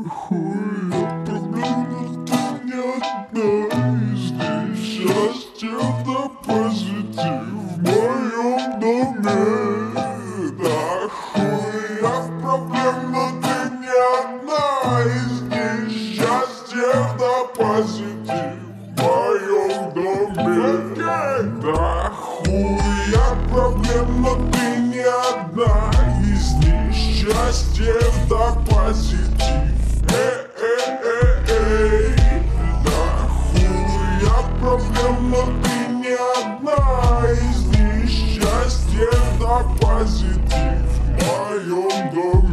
Хуя проблем, ты не одна из них. Счастье да позитив в моем доме. Да хуя проблем, но ты не одна из них. Счастье да позитив в моем доме. Да хуя проблем, но ты не одна из них. Счастье да позитив. Да хуя проблем, но ты не одна из них. Счастье да позитив в моем доме.